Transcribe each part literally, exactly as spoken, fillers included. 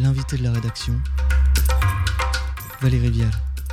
L'invité de la rédaction, Valérie Vial.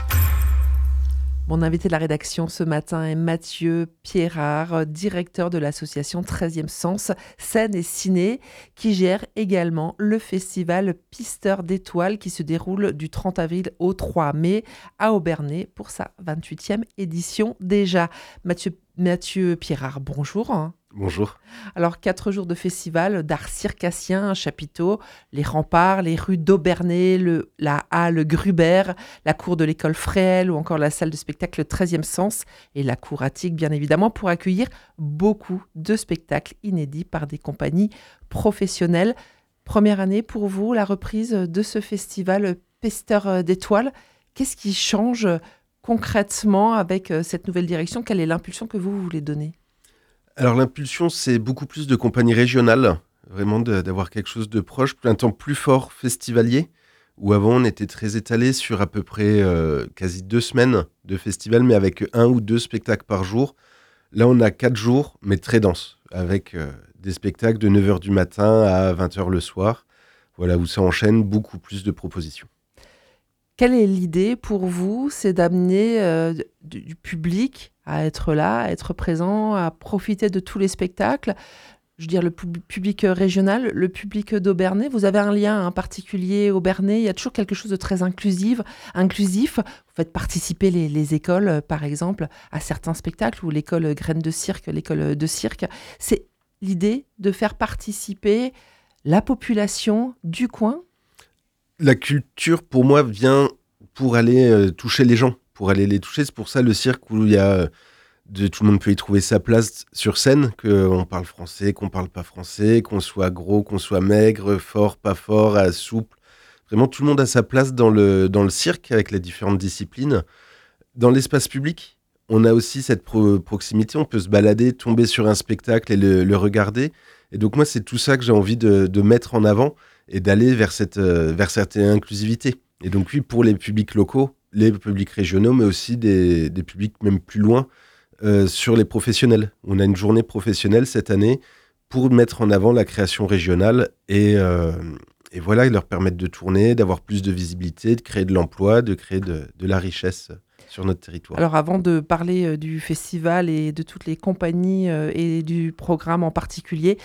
Mon invité de la rédaction ce matin est Mathieu Pierrard, directeur de l'association treizième Sens, Scène et Ciné, qui gère également le festival Pisteur d'étoiles qui se déroule du trente avril au trois mai à Obernai pour sa vingt-huitième édition déjà. Mathieu, Mathieu Pierrard, bonjour. Bonjour. Alors, quatre jours de festival d'art circassien, un chapiteau, les remparts, les rues d'Obernai, le, la halle Gruber, la cour de l'école Fréhel ou encore la salle de spectacle treizième Sens et la cour attique, bien évidemment, pour accueillir beaucoup de spectacles inédits par des compagnies professionnelles. Première année pour vous, la reprise de ce festival Pisteur d'étoiles. Qu'est-ce qui change concrètement avec cette nouvelle direction ? Quelle est l'impulsion que vous voulez donner ? Alors l'impulsion, c'est beaucoup plus de compagnies régionales, vraiment de, d'avoir quelque chose de proche, un temps plus fort festivalier, où avant on était très étalé sur à peu près euh, quasi deux semaines de festival, mais avec un ou deux spectacles par jour. Là on a quatre jours, mais très denses, avec euh, des spectacles de neuf heures du matin à vingt heures le soir, voilà, où ça enchaîne beaucoup plus de propositions. Quelle est l'idée pour vous ? C'est d'amener euh, du, du public à être là, à être présent, à profiter de tous les spectacles. Je veux dire, le pub- public régional, le public d'Obernai. Vous avez un lien hein, particulier Obernai. Il y a toujours quelque chose de très inclusif. inclusif. Vous faites participer les, les écoles, par exemple, à certains spectacles, ou l'école Graines de Cirque, l'école de cirque. C'est l'idée de faire participer la population du coin. La culture, pour moi, vient pour aller euh, toucher les gens, pour aller les toucher. C'est pour ça le cirque où il y a de, tout le monde peut y trouver sa place sur scène, qu'on parle français, qu'on parle pas français, qu'on soit gros, qu'on soit maigre, fort, pas fort, euh, souple. Vraiment, tout le monde a sa place dans le, dans le cirque avec les différentes disciplines. Dans l'espace public, on a aussi cette pro- proximité. On peut se balader, tomber sur un spectacle et le, le regarder. Et donc moi, c'est tout ça que j'ai envie de, de mettre en avant et d'aller vers cette, euh, vers cette inclusivité. Et donc oui, pour les publics locaux, les publics régionaux, mais aussi des, des publics même plus loin, euh, sur les professionnels. On a une journée professionnelle cette année pour mettre en avant la création régionale et, euh, et voilà, leur permettre de tourner, d'avoir plus de visibilité, de créer de l'emploi, de créer de, de la richesse sur notre territoire. Alors avant de parler euh, du festival et de toutes les compagnies euh, et du programme en particulier,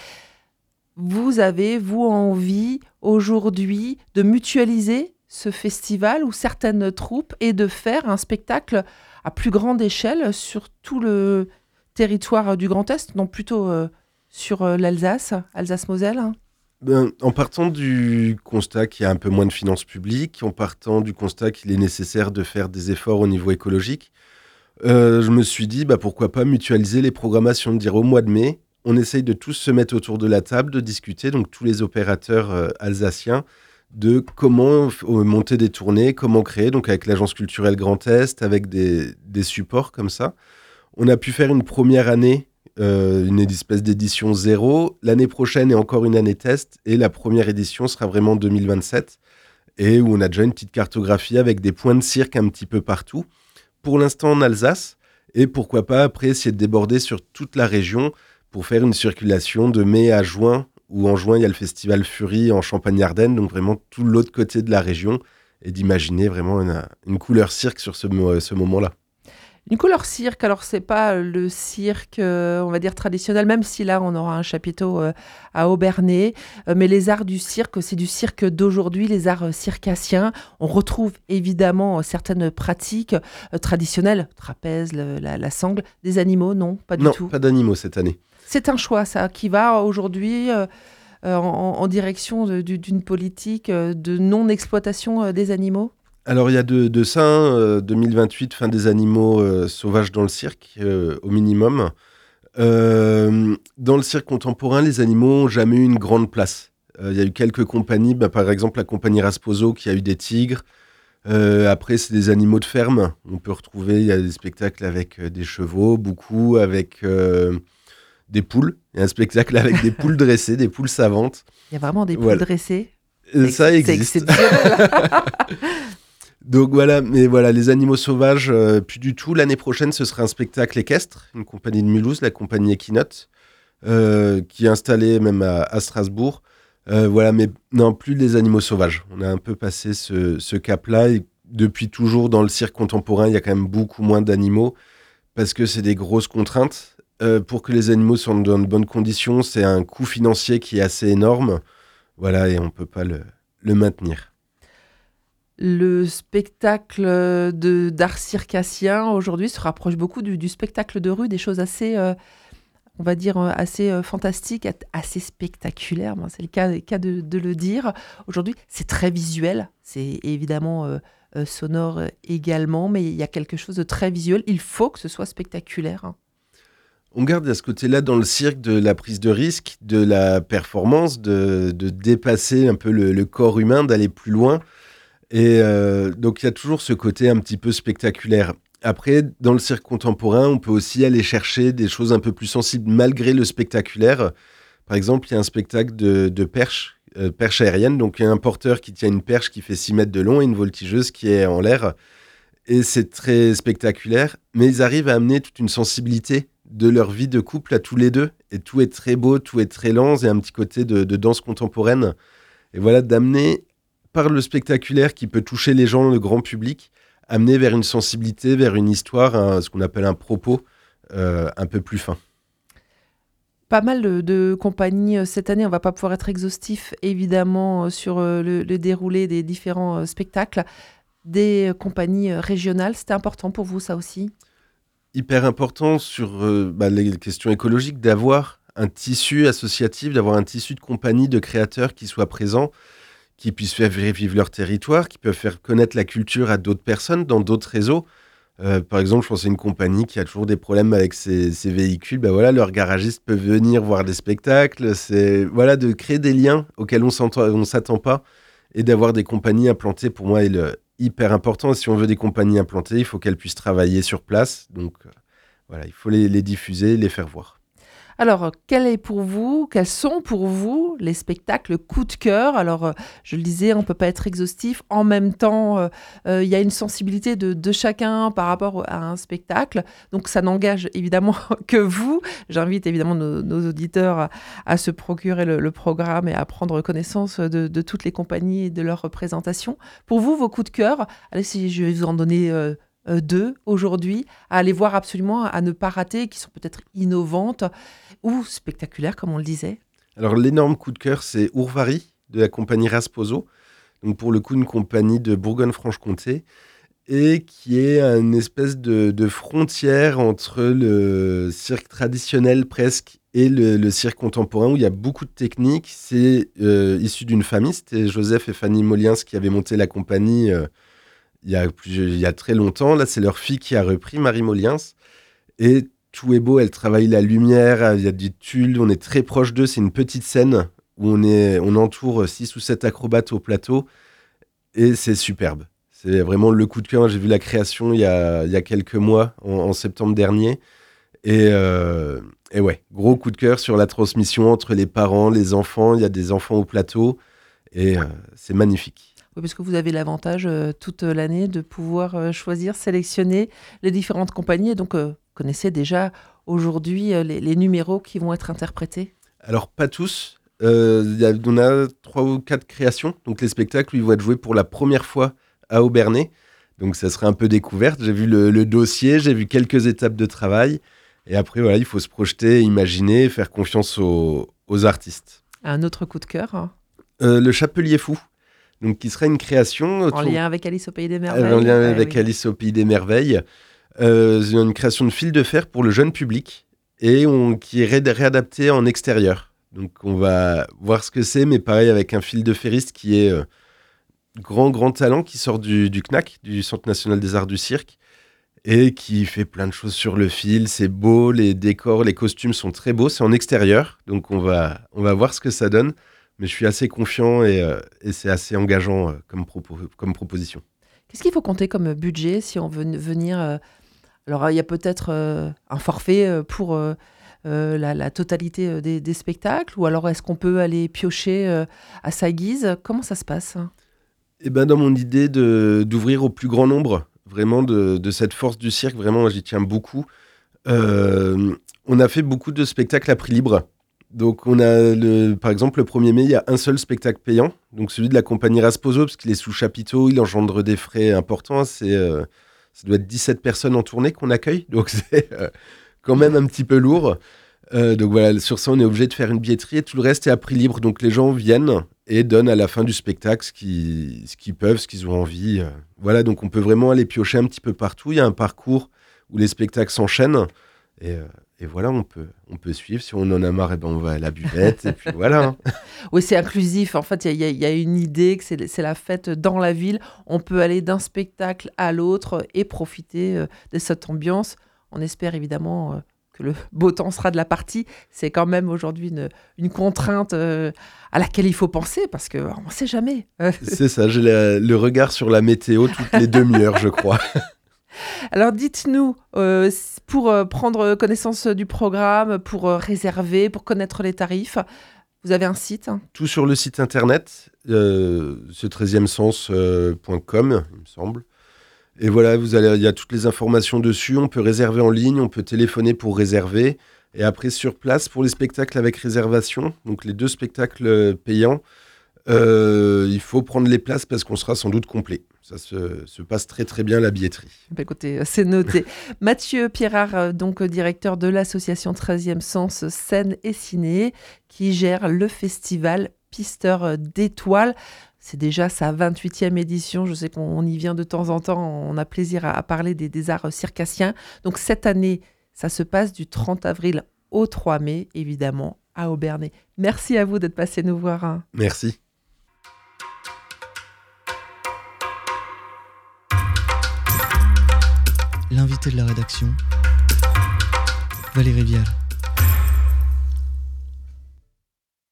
vous avez, vous, envie aujourd'hui de mutualiser ce festival ou certaines troupes et de faire un spectacle à plus grande échelle sur tout le territoire du Grand Est, non plutôt euh, sur euh, l'Alsace, Alsace-Moselle hein. Ben, en partant du constat qu'il y a un peu moins de finances publiques, en partant du constat qu'il est nécessaire de faire des efforts au niveau écologique, euh, je me suis dit bah, pourquoi pas mutualiser les programmations, de dire au mois de mai, on essaye de tous se mettre autour de la table, de discuter, donc tous les opérateurs euh, alsaciens, de comment f- euh, monter des tournées, comment créer, donc avec l'Agence culturelle Grand Est, avec des, des supports comme ça. On a pu faire une première année, euh, une espèce d'édition zéro. L'année prochaine est encore une année test, et la première édition sera vraiment en deux mille vingt-sept, et où on a déjà une petite cartographie avec des points de cirque un petit peu partout. Pour l'instant en Alsace, et pourquoi pas après essayer de déborder sur toute la région, pour faire une circulation de mai à juin, où en juin, il y a le festival Fury en Champagne-Ardenne, donc vraiment tout l'autre côté de la région, et d'imaginer vraiment une, une couleur cirque sur ce, ce moment-là. Une couleur cirque, alors c'est pas le cirque, euh, on va dire traditionnel, même si là on aura un chapiteau euh, à Obernai, euh, mais les arts du cirque, c'est du cirque d'aujourd'hui, les arts euh, circassiens. On retrouve évidemment euh, certaines pratiques euh, traditionnelles, trapèze, le- la, la sangle, des animaux, non, pas du non, tout. pas d'animaux cette année. C'est un choix, ça, qui va aujourd'hui euh, euh, en, en direction de- du- d'une politique euh, de non-exploitation euh, des animaux. Alors il y a de, de ça, hein, euh, deux mille vingt-huit, fin des animaux euh, sauvages dans le cirque, euh, au minimum. Euh, dans le cirque contemporain, les animaux n'ont jamais eu une grande place. Euh, Il y a eu quelques compagnies, bah, par exemple la compagnie Rasposo qui a eu des tigres. Euh, après, c'est des animaux de ferme. On peut retrouver, il y a des spectacles avec euh, des chevaux, beaucoup, avec euh, des poules. Il y a un spectacle avec des poules dressées, des poules savantes. Il y a vraiment des poules Voilà. dressées. Euh, C'est Ça ex- c'est existe. exceptionnel. Donc voilà, mais voilà, les animaux sauvages, euh, plus du tout. L'année prochaine, ce sera un spectacle équestre, une compagnie de Mulhouse, la compagnie Equinote, euh, qui est installée même à, à Strasbourg, Euh, voilà, mais non, plus les animaux sauvages. On a un peu passé ce, ce cap-là. Et depuis toujours, dans le cirque contemporain, il y a quand même beaucoup moins d'animaux parce que c'est des grosses contraintes. Euh, pour que les animaux soient dans de bonnes conditions, c'est un coût financier qui est assez énorme. Voilà, et on ne peut pas le, le maintenir. Le spectacle de, d'art circassien, aujourd'hui, se rapproche beaucoup du, du spectacle de rue, des choses assez, euh, on va dire, euh, assez euh, fantastiques, assez spectaculaires, ben, c'est le cas, le cas de, de le dire. Aujourd'hui, c'est très visuel, c'est évidemment euh, euh, sonore également, mais il y a quelque chose de très visuel. Il faut que ce soit spectaculaire, hein. On garde à ce côté-là dans le cirque de la prise de risque, de la performance, de, de dépasser un peu le, le corps humain, d'aller plus loin. Et euh, donc il y a toujours ce côté un petit peu spectaculaire. Après, dans le cirque contemporain, on peut aussi aller chercher des choses un peu plus sensibles malgré le spectaculaire. Par exemple, il y a un spectacle de, de perche, euh, perche aérienne. Donc il y a un porteur qui tient une perche qui fait six mètres de long et une voltigeuse qui est en l'air. Et c'est très spectaculaire, mais ils arrivent à amener toute une sensibilité de leur vie de couple à tous les deux. Et tout est très beau, tout est très lent, il y a un petit côté de, de danse contemporaine. Et voilà, d'amener par le spectaculaire qui peut toucher les gens, le grand public, amener vers une sensibilité, vers une histoire, un, ce qu'on appelle un propos euh, un peu plus fin. Pas mal de, de compagnies cette année, on ne va pas pouvoir être exhaustif évidemment sur le, le déroulé des différents spectacles. Des compagnies régionales, c'était important pour vous ça aussi ? Hyper important sur euh, bah, les questions écologiques, d'avoir un tissu associatif, d'avoir un tissu de compagnies, de créateurs qui soient présents, qui puissent faire vivre leur territoire, qui peuvent faire connaître la culture à d'autres personnes dans d'autres réseaux. Euh, par exemple, je pense à une compagnie qui a toujours des problèmes avec ses, ses véhicules. Ben voilà, leurs garagistes peuvent venir voir des spectacles. C'est voilà, de créer des liens auxquels on ne s'attend pas et d'avoir des compagnies implantées, pour moi, est le, hyper important. Et si on veut des compagnies implantées, il faut qu'elles puissent travailler sur place. Donc euh, voilà, il faut les, les diffuser, les faire voir. Alors, quel est pour vous, quels sont pour vous les spectacles coup de cœur ? Alors, euh, je le disais, on ne peut pas être exhaustif. En même temps, il euh, euh, y a une sensibilité de, de chacun par rapport à un spectacle. Donc, ça n'engage évidemment que vous. J'invite évidemment nos, nos auditeurs à, à se procurer le, le programme et à prendre connaissance de, de toutes les compagnies et de leurs représentations. Pour vous, vos coups de cœur, allez, si je vais vous en donner euh, euh, deux aujourd'hui, à aller voir absolument, à ne pas rater, qui sont peut-être innovantes ou spectaculaires, comme on le disait. Alors, l'énorme coup de cœur, c'est Ourvari, de la compagnie Rasposo. Donc, pour le coup, une compagnie de Bourgogne-Franche-Comté, et qui est une espèce de, de frontière entre le cirque traditionnel presque et le, le cirque contemporain, où il y a beaucoup de techniques. C'est euh, issu d'une famille, c'était Joseph et Fanny Moliens qui avaient monté la compagnie euh, il, y a plus, il y a très longtemps. Là, c'est leur fille qui a repris, Marie Moliens. Et tout est beau, elle travaille la lumière, il y a du tulle, on est très proche d'eux, c'est une petite scène où on, est, on entoure six ou sept acrobates au plateau, et c'est superbe. C'est vraiment le coup de cœur. J'ai vu la création il y a, il y a quelques mois, en, en septembre dernier. Et, euh, et ouais, gros coup de cœur sur la transmission entre les parents, les enfants. Il y a des enfants au plateau. Et euh, c'est magnifique. Oui, parce que vous avez l'avantage euh, toute l'année de pouvoir euh, choisir, sélectionner les différentes compagnies. Et donc, euh, vous connaissez déjà aujourd'hui euh, les, les numéros qui vont être interprétés ? Alors, pas tous. Euh, y a, on a trois ou quatre créations. Donc, les spectacles, ils vont être joués pour la première fois à Aubernais, donc ça serait un peu découverte. J'ai vu le, le dossier, j'ai vu quelques étapes de travail, et après voilà, il faut se projeter, imaginer, faire confiance aux, aux artistes. Un autre coup de cœur hein. euh, Le Chapelier Fou, donc qui serait une création autour... en lien avec Alice au Pays des Merveilles. En lien ah, avec oui. Alice au Pays des Merveilles, euh, une création de fil de fer pour le jeune public et on, qui est ré- réadapté en extérieur. Donc on va voir ce que c'est, mais pareil avec un fil de ferriste qui est euh, grand, grand talent, qui sort du, du C N A C, du Centre National des Arts du Cirque, et qui fait plein de choses sur le fil. C'est beau, les décors, les costumes sont très beaux. C'est en extérieur, donc on va, on va voir ce que ça donne. Mais je suis assez confiant et, euh, et c'est assez engageant euh, comme, propo- comme proposition. Qu'est-ce qu'il faut compter comme budget si on veut venir euh... Alors, il y a peut-être euh, un forfait pour euh, euh, la, la totalité des, des spectacles, ou alors est-ce qu'on peut aller piocher euh, à sa guise ? Comment ça se passe ? Eh ben, dans mon idée de, d'ouvrir au plus grand nombre, vraiment de, de cette force du cirque, vraiment j'y tiens beaucoup. Euh, on a fait beaucoup de spectacles à prix libre. Donc, on a, le, par exemple, le premier mai, il y a un seul spectacle payant. Donc, celui de la compagnie Rasposo, parce qu'il est sous chapiteau, il engendre des frais importants. C'est, euh, ça doit être dix-sept personnes en tournée qu'on accueille. Donc, c'est euh, quand même un petit peu lourd. Euh, donc, voilà, sur ça, on est obligé de faire une billetterie. Et tout le reste est à prix libre. Donc, les gens viennent et donnent à la fin du spectacle ce qu'ils, ce qu'ils peuvent, ce qu'ils ont envie. Euh, voilà, donc on peut vraiment aller piocher un petit peu partout. Il y a un parcours où les spectacles s'enchaînent. Et... Euh, Et voilà, on peut, on peut suivre. Si on en a marre, eh ben on va à la buvette. Et puis voilà. Oui, c'est inclusif. En fait, il y, y, y a une idée que c'est, c'est la fête dans la ville. On peut aller d'un spectacle à l'autre et profiter euh, de cette ambiance. On espère évidemment euh, que le beau temps sera de la partie. C'est quand même aujourd'hui une, une contrainte euh, à laquelle il faut penser parce qu'on ne sait jamais. C'est ça, j'ai la, le regard sur la météo toutes les demi-heures, je crois. Alors dites-nous, euh, pour euh, prendre connaissance du programme, pour euh, réserver, pour connaître les tarifs, vous avez un site hein? Tout sur le site internet, euh, c'est treizième sens point com, euh, il me semble. Et voilà, vous allez, il y a toutes les informations dessus. On peut réserver en ligne, on peut téléphoner pour réserver. Et après, sur place, pour les spectacles avec réservation, donc les deux spectacles payants, euh, il faut prendre les places parce qu'on sera sans doute complet. Ça se, se passe très très bien la billetterie. Bah écoutez, c'est noté. Mathieu Pierrard, donc directeur de l'association treizième sens Scène et Ciné, qui gère le festival Pisteur d'étoiles. C'est déjà sa vingt-huitième édition. Je sais qu'on y vient de temps en temps. On a plaisir à, à parler des, des arts circassiens. Donc cette année, ça se passe du trente avril au trois mai, évidemment, à Obernai. Merci à vous d'être passé nous voir. Hein. Merci. L'invité de la rédaction, Valérie Vial.